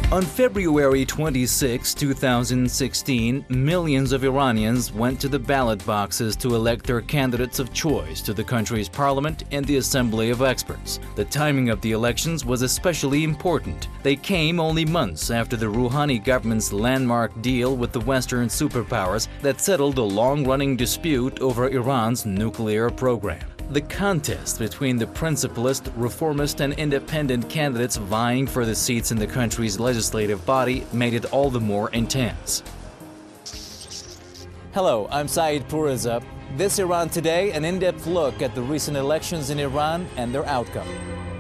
On February 26, 2016, millions of Iranians went to the ballot boxes to elect their candidates of choice to the country's parliament and the Assembly of Experts. The timing of the elections was especially important. They came only months after the Rouhani government's landmark deal with the Western superpowers that settled a long-running dispute over Iran's nuclear program. The contest between the principalist, reformist, and independent candidates vying for the seats in the country's legislative body made it all the more intense. Hello, I'm Saeed Pourreza. This Iran Today, an in-depth look at the recent elections in Iran and their outcome.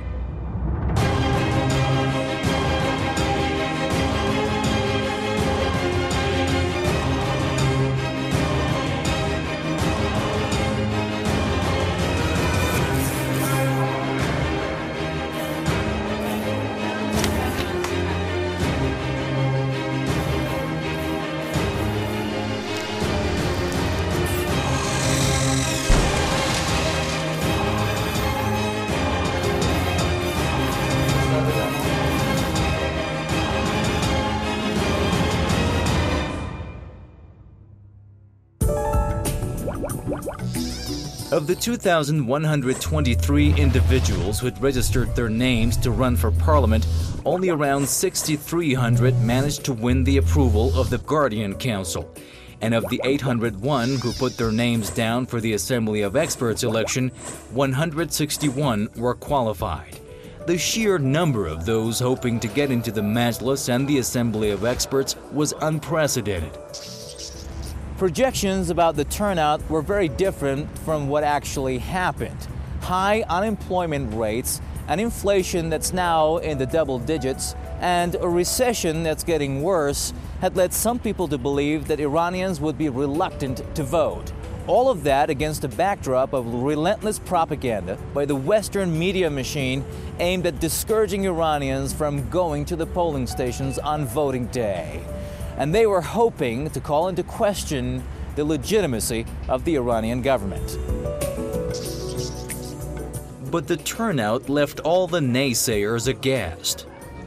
Of the 2,123 individuals who had registered their names to run for parliament, only around 6,300 managed to win the approval of the Guardian Council. And of the 801 who put their names down for the Assembly of Experts election, 161 were qualified. The sheer number of those hoping to get into the Majlis and the Assembly of Experts was unprecedented. Projections about the turnout were very different from what actually happened. High unemployment rates, an inflation that's now in the double digits, and a recession that's getting worse had led some people to believe that Iranians would be reluctant to vote. All of that against a backdrop of relentless propaganda by the Western media machine aimed at discouraging Iranians from going to the polling stations on voting day. And they were hoping to call into question the legitimacy of the Iranian government. But the turnout left all the naysayers aghast.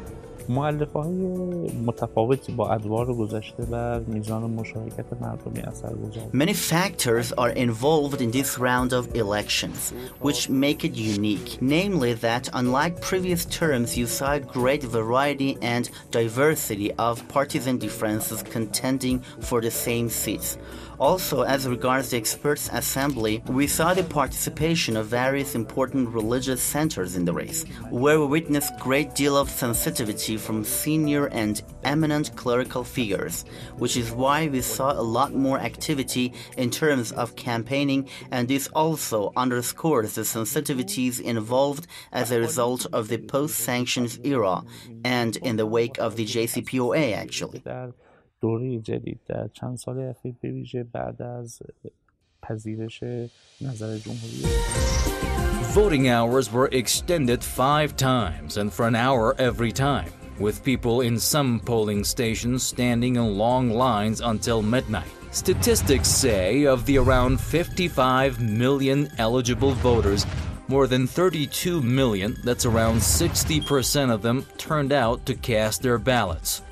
Many factors are involved in this round of elections, which make it unique. Namely that unlike previous terms, you saw a great variety and diversity of partisan differences contending for the same seats. Also, as regards the Experts Assembly, we saw the participation of various important religious centers in the race, where we witnessed a great deal of sensitivity from senior and eminent clerical figures, which is why we saw a lot more activity in terms of campaigning, and this also underscores the sensitivities involved as a result of the post-sanctions era and in the wake of the JCPOA actually. دوره جدید در چند سال اخیر به ویژه بعد از پذیرش نظر جمهوری. Voting hours were extended 5 times and for an hour every time, with people in some polling stations standing in long lines until midnight. Statistics say of the around 55 million eligible voters, more than 32 million, that's around 60% of them, turned out to cast their ballots.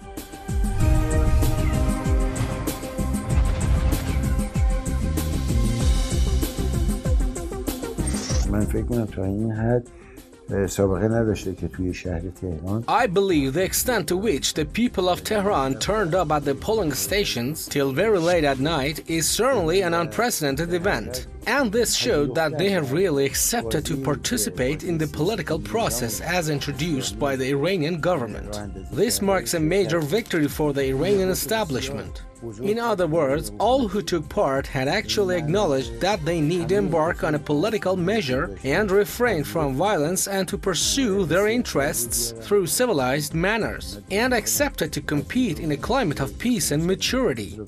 I believe the extent to which the people of Tehran turned up at the polling stations till very late at night is certainly an unprecedented event. And this showed that they have really accepted to participate in the political process as introduced by the Iranian government. This marks a major victory for the Iranian establishment. In other words, all who took part had actually acknowledged that they need to embark on a political measure and refrain from violence and to pursue their interests through civilized manners, and accepted to compete in a climate of peace and maturity.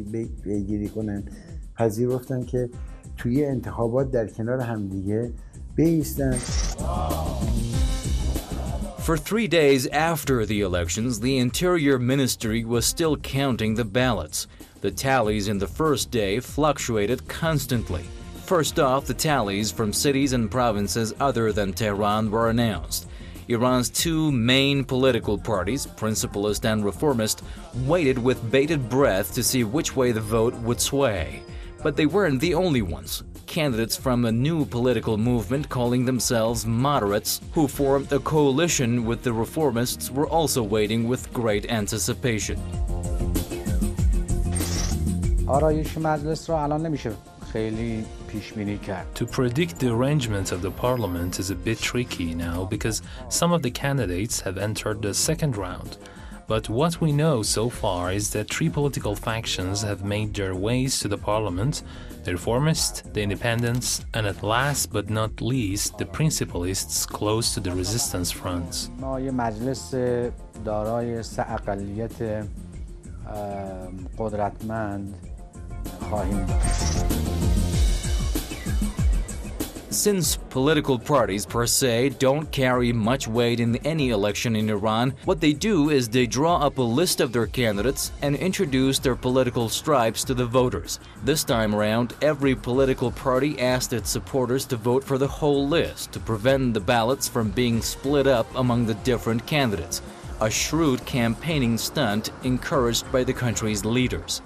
For 3 days after the elections, the Interior Ministry was still counting the ballots. The tallies in the first day fluctuated constantly. First off, the tallies from cities and provinces other than Tehran were announced. Iran's two main political parties, Principalist and Reformist, waited with bated breath to see which way the vote would sway. But they weren't the only ones. Candidates from a new political movement calling themselves moderates, who formed a coalition with the Reformists, were also waiting with great anticipation. To predict the arrangement of the parliament is a bit tricky now because some of the candidates have entered the second round. But what we know so far is that three political factions have made their ways to the parliament: the Reformists, the Independents, and at last but not least, the Principalists close to the resistance fronts. Since political parties per se don't carry much weight in any election in Iran, what they do is they draw up a list of their candidates and introduce their political stripes to the voters. This time around, every political party asked its supporters to vote for the whole list to prevent the ballots from being split up among the different candidates, a shrewd campaigning stunt encouraged by the country's leaders.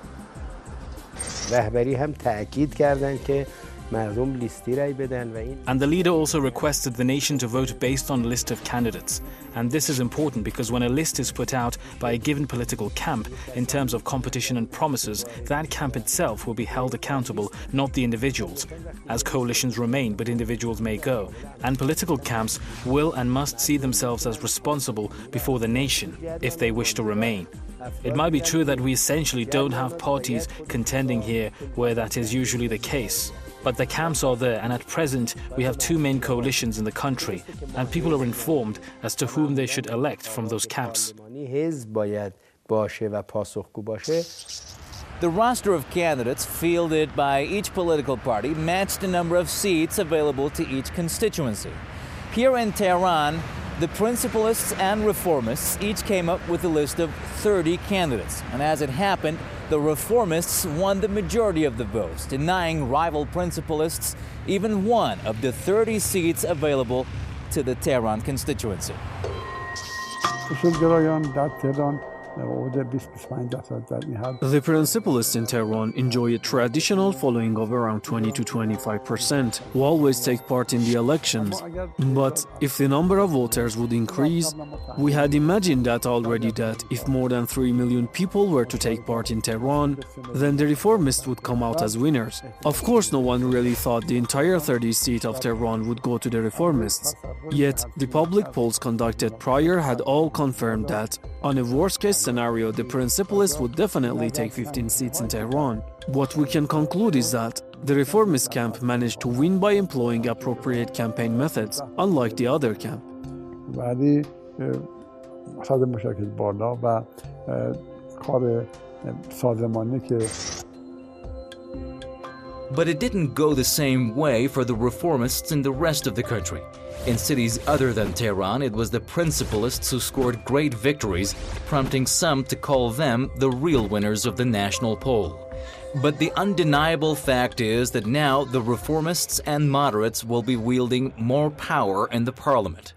And the leader also requested the nation to vote based on a list of candidates. And this is important because when a list is put out by a given political camp in terms of competition and promises, that camp itself will be held accountable, not the individuals, as coalitions remain but individuals may go. And political camps will and must see themselves as responsible before the nation if they wish to remain. It might be true that we essentially don't have parties contending here where that is usually the case. But the camps are there, and at present we have two main coalitions in the country, and people are informed as to whom they should elect from those camps. The roster of candidates fielded by each political party matched the number of seats available to each constituency. Here in Tehran, the Principalists and Reformists each came up with a list of 30 candidates, and as it happened, the Reformists won the majority of the votes, denying rival Principalists even one of the 30 seats available to the Tehran constituency. The Principalists in Tehran enjoy a traditional following of around 20 to 25%, who always take part in the elections. But if the number of voters would increase, we had imagined that already, that if more than 3 million people were to take part in Tehran, then the Reformists would come out as winners. Of course, no one really thought the entire 30 seat of Tehran would go to the Reformists. Yet, the public polls conducted prior had all confirmed that, on a worst-case scenario, the Principalists would definitely take 15 seats in Tehran. What we can conclude is that the Reformist camp managed to win by employing appropriate campaign methods, unlike the other camp. But it didn't go the same way for the Reformists in the rest of the country. In cities other than Tehran, it was the Principalists who scored great victories, prompting some to call them the real winners of the national poll. But the undeniable fact is that now the Reformists and moderates will be wielding more power in the parliament.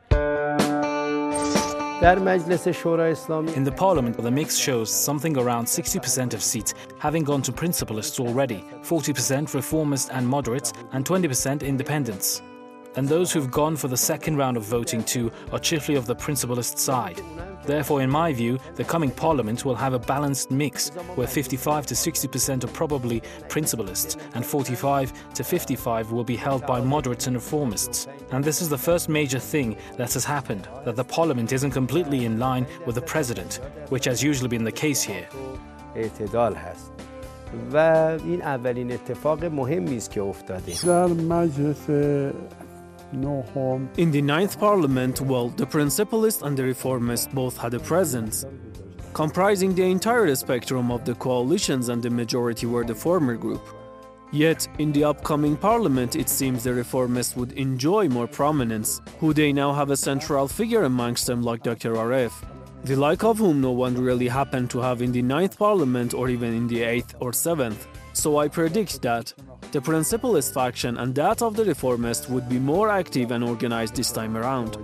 In the parliament, the mix shows something around 60% of seats having gone to Principalists already, 40% Reformists and moderates, and 20% independents. And those who've gone for the second round of voting too are chiefly of the Principalist side. Therefore, in my view, the coming parliament will have a balanced mix where 55 to 60% are probably Principalists and 45 to 55 will be held by moderates and Reformists. And this is the first major thing that has happened, that the parliament isn't completely in line with the president, which has usually been the case here. In the 9th parliament, well, the Principalists and the Reformists both had a presence, comprising the entire spectrum of the coalitions, and the majority were the former group. Yet, in the upcoming parliament, it seems the Reformists would enjoy more prominence, who they now have a central figure amongst them like Dr. Aref. the like of whom no one really happened to have in the 9th Parliament or even in the 8th or 7th. So I predict that the Principalist faction and that of the Reformists would be more active and organized this time around.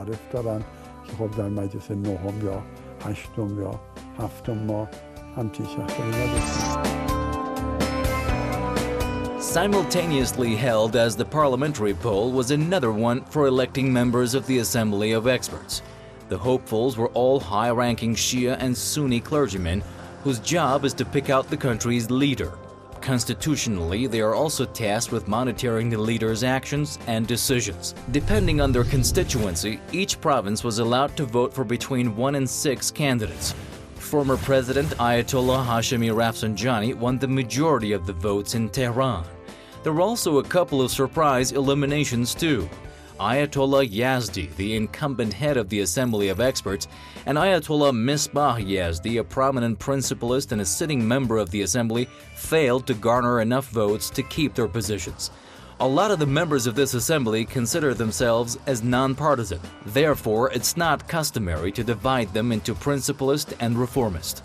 Simultaneously held as the parliamentary poll was another one for electing members of the Assembly of Experts. The hopefuls were all high-ranking Shia and Sunni clergymen whose job is to pick out the country's leader. Constitutionally, they are also tasked with monitoring the leader's actions and decisions. Depending on their constituency, each province was allowed to vote for between 1 and 6 candidates. Former President Ayatollah Hashemi Rafsanjani won the majority of the votes in Tehran. There were also a couple of surprise eliminations too. Ayatollah Yazdi, the incumbent head of the Assembly of Experts, and Ayatollah Misbah Yazdi, a prominent principalist and a sitting member of the Assembly, failed to garner enough votes to keep their positions. A lot of the members of this assembly consider themselves as non-partisan. Therefore, it's not customary to divide them into principalist and reformist.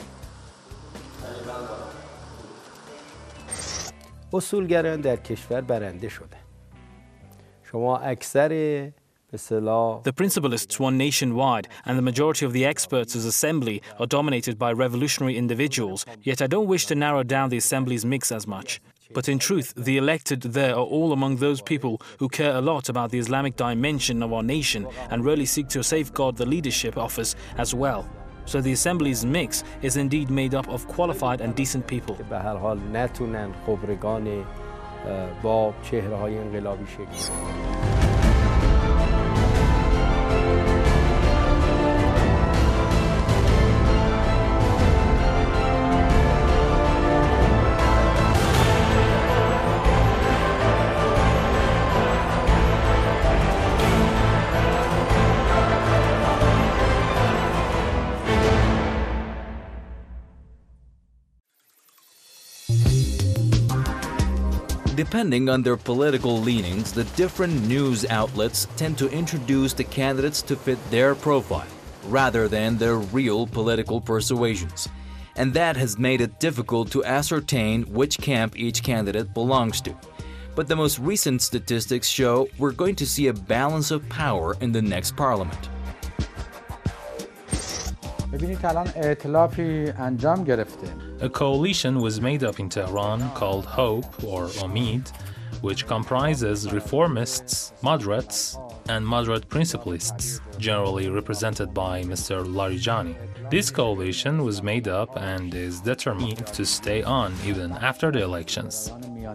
اصولگرایان در کشور برنده شده. شما اکثر The Principalists won nationwide, and the majority of the experts' assembly are dominated by revolutionary individuals, yet I don't wish to narrow down the assembly's mix as much. But in truth, the elected there are all among those people who care a lot about the Islamic dimension of our nation and really seek to safeguard the leadership office as well. So the assembly's mix is indeed made up of qualified and decent people. به هر حال نتونن خبرگان با چهره‌های انقلابی شکل. Depending on their political leanings, the different news outlets tend to introduce the candidates to fit their profile, rather than their real political persuasions. And that has made it difficult to ascertain which camp each candidate belongs to. But the most recent statistics show we're going to see a balance of power in the next parliament. A coalition was made up in Tehran called HOPE, or Omid, which comprises reformists, moderates, and moderate principalists, generally represented by Mr. Larijani. This coalition was made up and is determined to stay on even after the elections.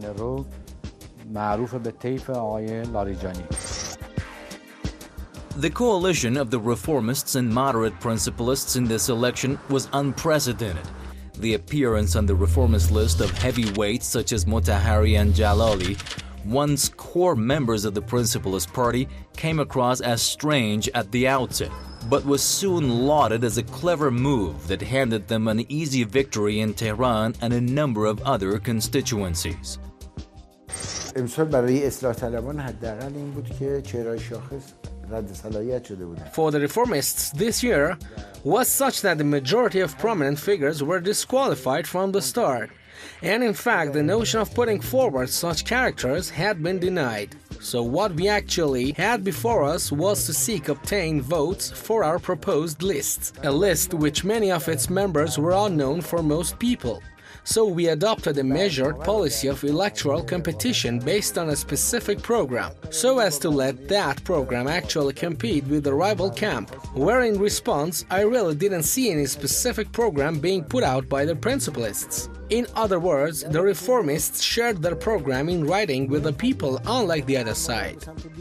The coalition of the reformists and moderate principalists in this election was unprecedented. The appearance on the reformist list of heavyweights such as Motahari and Jalali, once core members of the Principalist Party, came across as strange at the outset, but was soon lauded as a clever move that handed them an easy victory in Tehran and a number of other constituencies. امسال برای اصلاح طلبان حداقل این بود که چهره‌های شاخص رد صلاحیت شده بودند. For the reformists this year was such that the majority of prominent figures were disqualified from the start. And in fact, the notion of putting forward such characters had been denied. So what we actually had before us was to seek obtain votes for our proposed list, a list which many of its members were unknown for most people. So we adopted a measured policy of electoral competition based on a specific program, so as to let that program actually compete with the rival camp, where in response I really didn't see any specific program being put out by the principalists. In other words, the reformists shared their program in writing with the people, unlike the other side.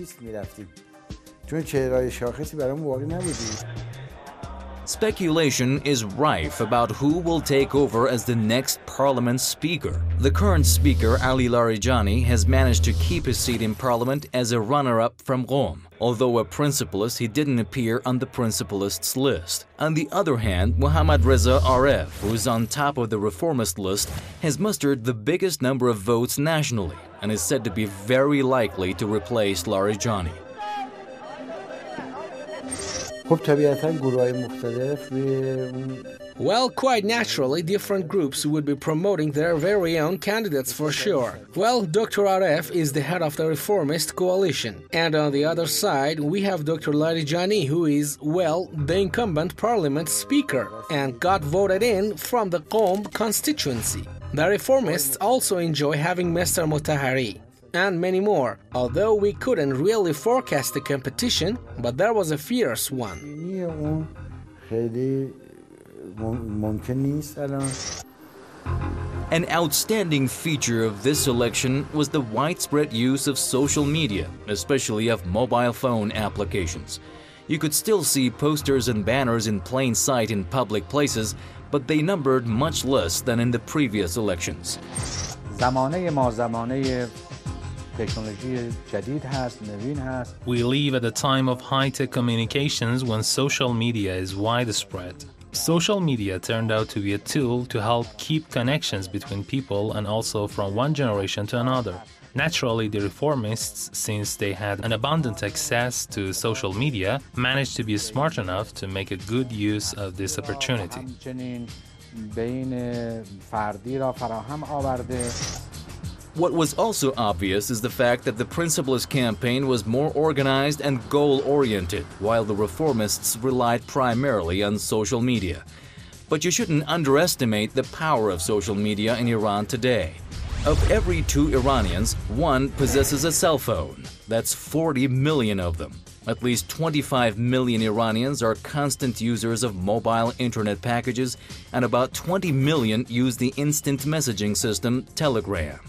Speculation is rife about who will take over as the next parliament speaker. The current speaker, Ali Larijani, has managed to keep his seat in parliament as a runner-up from Qom. Although a principalist, he didn't appear on the principalists' list. On the other hand, Mohammad Reza Aref, who is on top of the reformist list, has mustered the biggest number of votes nationally and is said to be very likely to replace Larijani. خب طبیعتاً گروه‌های مختلف روی اون Well, quite naturally, different groups would be promoting their very own candidates for sure. Well, Dr. Aref is the head of the reformist coalition. And on the other side, we have Dr. Larijani, who is, well, the incumbent parliament speaker and got voted in from the Qom constituency. The reformists also enjoy having Mr. Motahari and many more, although we couldn't really forecast the competition, but there was a fierce one. An outstanding feature of this election was the widespread use of social media, especially of mobile phone applications. You could still see posters and banners in plain sight in public places, but they numbered much less than in the previous elections. We live at a time of high-tech communications when social media is widespread. Social media turned out to be a tool to help keep connections between people and also from one generation to another. Naturally, the reformists, since they had an abundant access to social media, managed to be smart enough to make a good use of this opportunity. What was also obvious is the fact that the Principlist campaign was more organized and goal-oriented, while the reformists relied primarily on social media. But you shouldn't underestimate the power of social media in Iran today. Of every 2 Iranians, 1 possesses a cell phone. That's 40 million of them. At least 25 million Iranians are constant users of mobile internet packages, and about 20 million use the instant messaging system Telegram.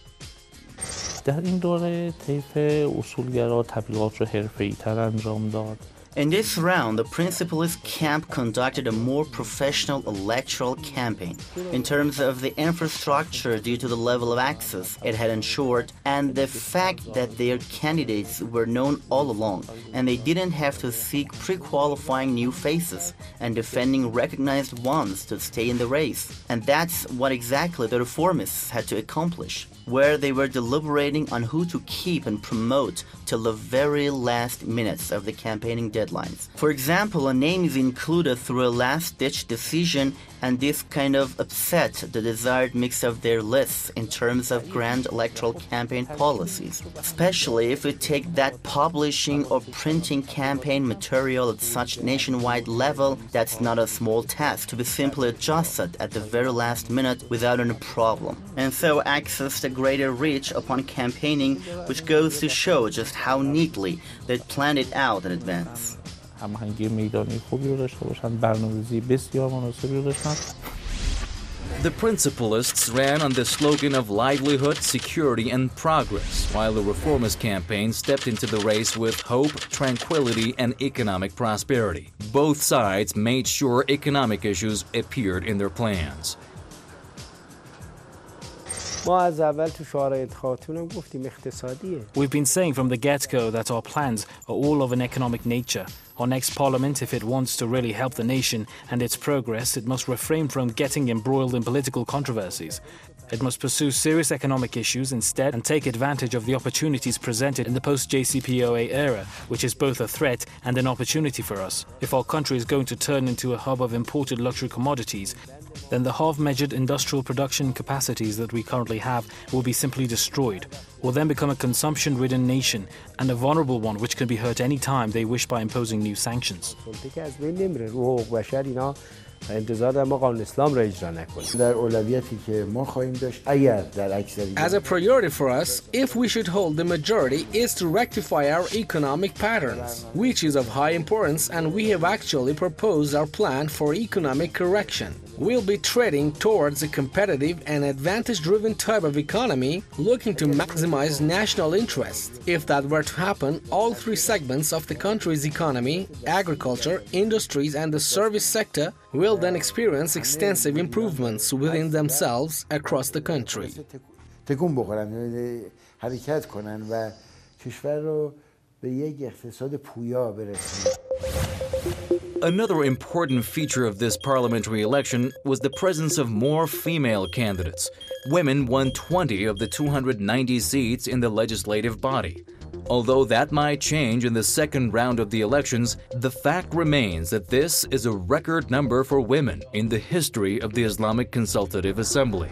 در این دوره طیف اصولگرا تبلیغات رو حرفه‌ای‌تر انجام داد. In this round, the Principlist camp conducted a more professional electoral campaign in terms of the infrastructure due to the level of access it had ensured and the fact that their candidates were known all along and they didn't have to seek pre-qualifying new faces and defending recognized ones to stay in the race. And that's what exactly the reformists had to accomplish, where they were deliberating on who to keep and promote till the very last minutes of the campaigning deadlines. For example, a name is included through a last-ditch decision, and this kind of upset the desired mix of their lists in terms of grand electoral campaign policies, especially if we take that publishing or printing campaign material at such nationwide level. That's not a small task to be simply adjusted at the very last minute without any problem. And so access the greater reach upon campaigning, which goes to show just how neatly they planned it out in advance. هماهنگی میدانی خوبی رو داشته باشن، برنامه‌ریزی بسیار مناسبی رو داشتن. The Principlists ran on the slogan of livelihood, security, and progress, while the reformist campaign stepped into the race with hope, tranquility, and economic prosperity. Both sides made sure economic issues appeared in their plans. We've been saying from the get-go that our plans are all of an economic nature. Our next parliament, if it wants to really help the nation and its progress, it must refrain from getting embroiled in political controversies. It must pursue serious economic issues instead and take advantage of the opportunities presented in the post-JCPOA era, which is both a threat and an opportunity for us. If our country is going to turn into a hub of imported luxury commodities, then the half-measured industrial production capacities that we currently have will be simply destroyed, will then become a consumption-ridden nation and a vulnerable one which can be hurt any time they wish by imposing new sanctions. As a priority for us, if we should hold the majority, is to rectify our economic patterns, which is of high importance, and we have actually proposed our plan for economic correction. We'll be treading towards a competitive and advantage-driven type of economy, looking to maximize national interest. If that were to happen, all 3 segments of the country's economy, agriculture, industries, and the service sector will then experience extensive improvements within themselves across the country. تکون بخورن، حرکت کنن و کشور رو به یک اقتصاد پویا برسونن. Another important feature of this parliamentary election was the presence of more female candidates. Women won 20 of the 290 seats in the legislative body. Although that might change in the second round of the elections, the fact remains that this is a record number for women in the history of the Islamic Consultative Assembly.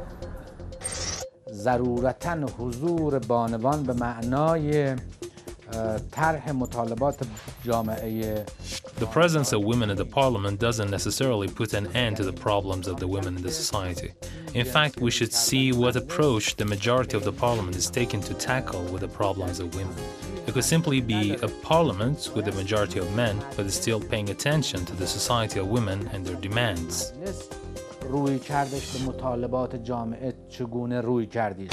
ضرورتاً حضور بانوان به معنای طرح مطالبات جامعه. The presence of women in the parliament doesn't necessarily put an end to the problems of the women in the society. In fact, we should see what approach the majority of the parliament is taking to tackle with the problems of women. It could simply be a parliament with a majority of men, but is still paying attention to the society of women and their demands. روی کردش به مطالبات جامعه چگونه روی کردیش.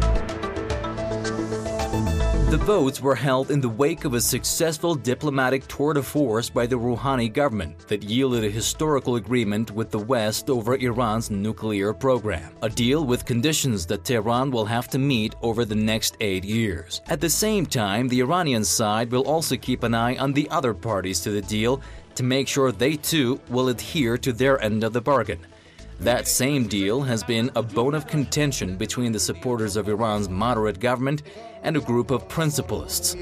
The votes were held in the wake of a successful diplomatic tour de force by the Rouhani government that yielded a historical agreement with the West over Iran's nuclear program, a deal with conditions that Tehran will have to meet over the next 8 years. At the same time, the Iranian side will also keep an eye on the other parties to the deal to make sure they too will adhere to their end of the bargain. That same deal has been a bone of contention between the supporters of Iran's moderate government and a group of principalists.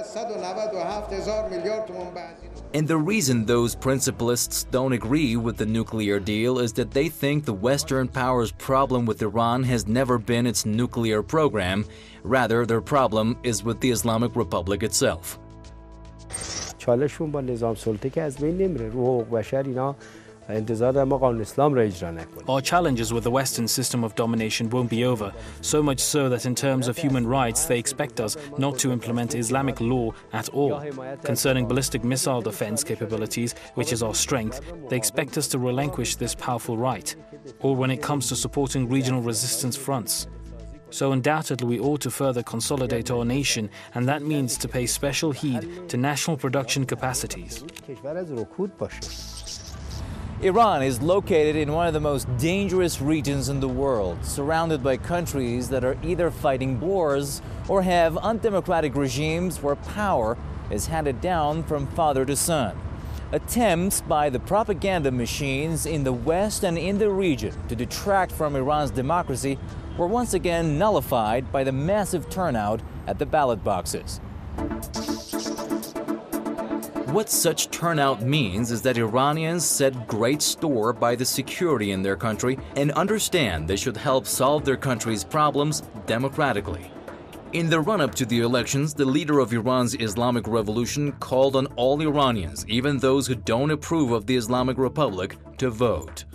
And the reason those principalists don't agree with the nuclear deal is that they think the Western powers' problem with Iran has never been its nuclear program. Rather, their problem is with the Islamic Republic itself. چالشون با نظام سلطه که از بین نمیره. رو حقوق بشر اینا Our challenges with the Western system of domination won't be over, so much so that in terms of human rights they expect us not to implement Islamic law at all. Concerning ballistic missile defense capabilities, which is our strength, they expect us to relinquish this powerful right, or when it comes to supporting regional resistance fronts. So undoubtedly we ought to further consolidate our nation, and that means to pay special heed to national production capacities. Iran is located in one of the most dangerous regions in the world, surrounded by countries that are either fighting wars or have undemocratic regimes where power is handed down from father to son. Attempts by the propaganda machines in the West and in the region to detract from Iran's democracy were once again nullified by the massive turnout at the ballot boxes. What such turnout means is that Iranians set great store by the security in their country and understand they should help solve their country's problems democratically. In the run-up to the elections, the leader of Iran's Islamic Revolution called on all Iranians, even those who don't approve of the Islamic Republic, to vote.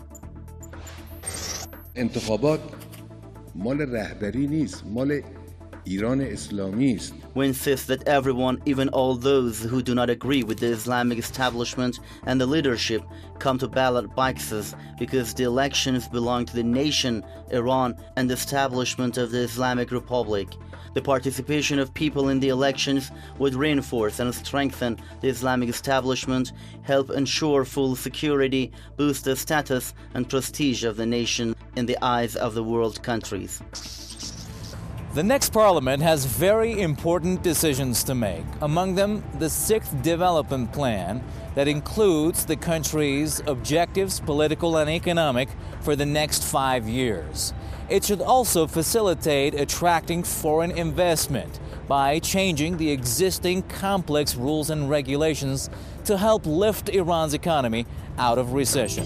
انتخابات مال رهبری نیست، مال ایران اسلامی است. We insist that everyone, even all those who do not agree with the Islamic establishment and the leadership, come to ballot boxes because the elections belong to the nation, Iran, and the establishment of the Islamic Republic. The participation of people in the elections would reinforce and strengthen the Islamic establishment, help ensure full security, boost the status and prestige of the nation in the eyes of the world countries. The next parliament has very important decisions to make, among them the Sixth Development Plan that includes the country's objectives, political and economic, for the next 5 years. It should also facilitate attracting foreign investment by changing the existing complex rules and regulations to help lift Iran's economy out of recession.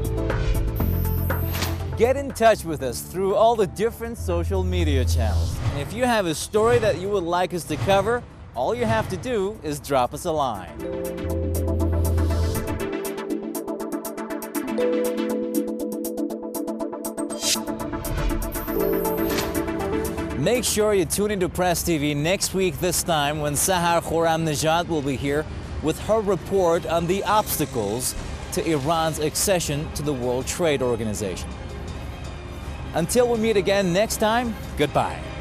Get in touch with us through all the different social media channels. And if you have a story that you would like us to cover, all you have to do is drop us a line. Make sure you tune into Press TV next week this time when Sahar Khorramnejad will be here with her report on the obstacles to Iran's accession to the World Trade Organization. Until we meet again next time, goodbye.